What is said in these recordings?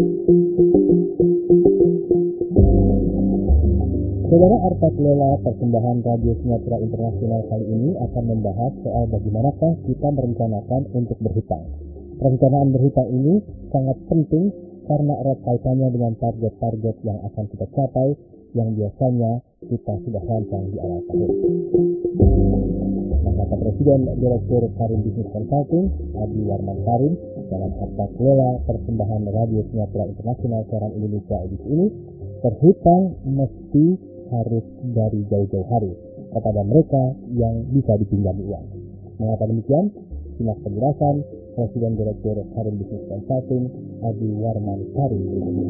Saudara, Arta Lela persembahan Radio Sumatera Internasional kali ini akan membahas soal bagaimanakah kita merencanakan untuk berhutang. Perencanaan berhutang ini sangat penting karena erat kaitannya dengan target-target yang akan kita capai yang biasanya kita sudah rancang di awal tahun. Kata Presiden Direktur Karim Business Consulting, Adi Warman Karim, dalam Arta Lela persembahan Radio Sumatera Internasional siaran Indonesia edisi ini, berhutang mesti harus dari jauh-jauh hari kepada mereka yang bisa dipinjami uang. Mengapa demikian? Simak penjelasan Presiden Direktur Karim Business Consulting, Adi Warman Karim.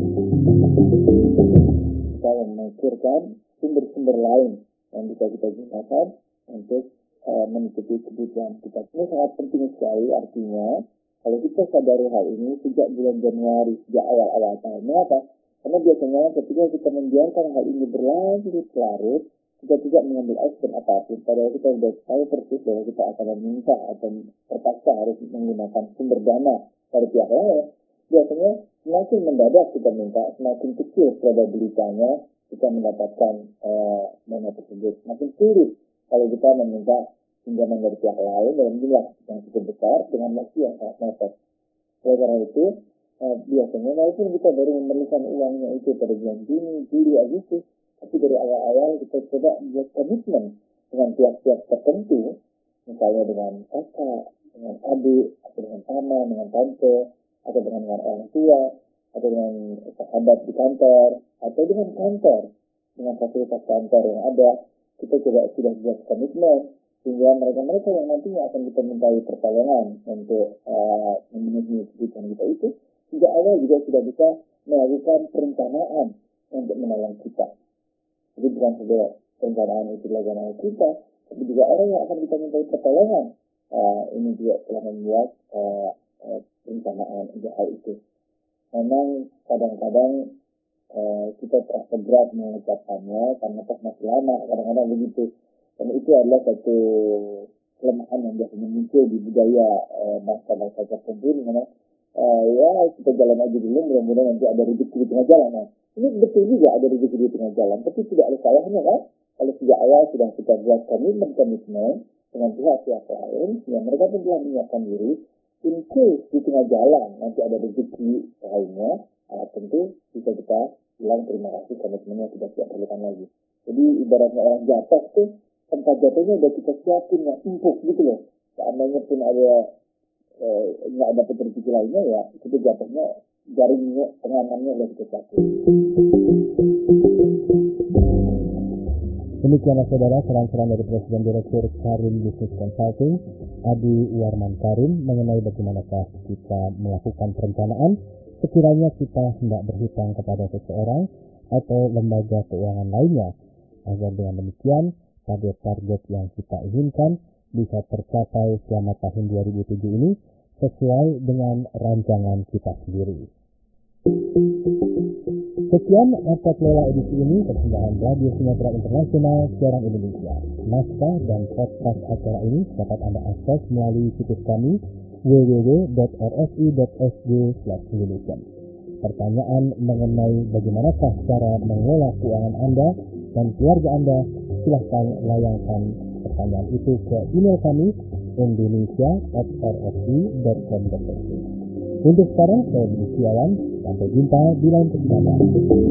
Kita memikirkan sumber-sumber lain yang bisa kita gunakan untuk menutupi kebutuhan kita. Ini sangat penting sekali, artinya kalau kita sadari hal ini sejak bulan Januari, sejak awal-awal tahun. Mengapa? Karena biasanya ketika kita membiarkan hal ini berlarut-larut, kita tidak mengambil action apapun. Padahal kita sudah tahu persis bahwa kita akan meminta atau terpaksa harus menggunakan sumber dana dari pihak lain. Biasanya semakin mendadak kita minta, semakin kecil probabilitasnya kita mendapatkan dana tersebut. Semakin sulit kalau kita meminta pinjaman dari pihak lain dalam jumlah yang cukup besar dengan waktu yang sangat mepet. Oleh karena itu, biasanya walaupun kita baru memerlukan uangnya itu pada bulan Juni, Juli, Agustus, tapi dari awal-awal kita coba buat komitmen dengan pihak-pihak tertentu, misalnya dengan kakak, dengan adik, atau dengan paman, dengan tante, atau dengan orang tua, atau dengan sahabat di kantor, atau dengan kantor, dengan fasilitas kantor yang ada. Kita coba sudah buat komitmen sehingga mereka-mereka yang nantinya akan kita mintai pertolongan untuk memenuhi kebutuhan kita itu sejak awal juga sudah bisa melakukan perencanaan untuk menolong kita. Jadi bukan saja perencanaan itu dilakukan oleh kita, tapi juga orang yang akan kita mintai pertolongan ini juga telah membuat perencanaan untuk hal itu. Memang kadang-kadang kita terasa berat mengucapkannya karena masih lama, kadang-kadang begitu. Dan itu adalah satu kelemahan yang biasanya muncul di budaya bangsa-bangsa tertentu, dimana kita jalan aja dulu, mudah-mudahan nanti ada rezeki di tengah jalan. Nah, ini betul juga ada rezeki di tengah jalan, tapi tidak ada salahnya kan? Kalau sejak awal sudah kita buat komitmen dengan pihak-pihak lain, yang mereka pun telah menyiapkan diri, in case di tengah jalan nanti ada rezeki lainnya, tentu bisa kita bilang terima kasih, komitmennya tidak perlukan lagi. Jadi ibaratnya orang jatuh tuh, tempat jatuhnya udah kita siapin yang empuk gitu loh. Seandainya pun ada nggak ada rezeki lainnya, ya itu jatuhnya jaringnya, pengamannya udah kita siapin. Demikianlah saudara saran-saran dari Presiden Direktur Karim Business Consulting, Adi Warman Karim, mengenai bagaimanakah kita melakukan perencanaan sekiranya kita hendak berhutang kepada seseorang atau lembaga keuangan lainnya, agar dengan demikian target-target yang kita inginkan bisa tercapai selama tahun 2007 ini sesuai dengan rancangan kita sendiri. Sekian Arta Lela edisi ini, persembahan Radio Sumatera Internasional siaran Indonesia. Naskah dan podcast acara ini dapat Anda akses melalui situs kami www.rsi.sg/Indonesia. Pertanyaan mengenai bagaimanakah cara mengelola keuangan Anda dan keluarga Anda, silahkan layangkan pertanyaan itu ke email kami indonesia@rsi.com.sg. Untuk sekarang, saya Budi Siawan. Sampai jumpa di lain kesempatan.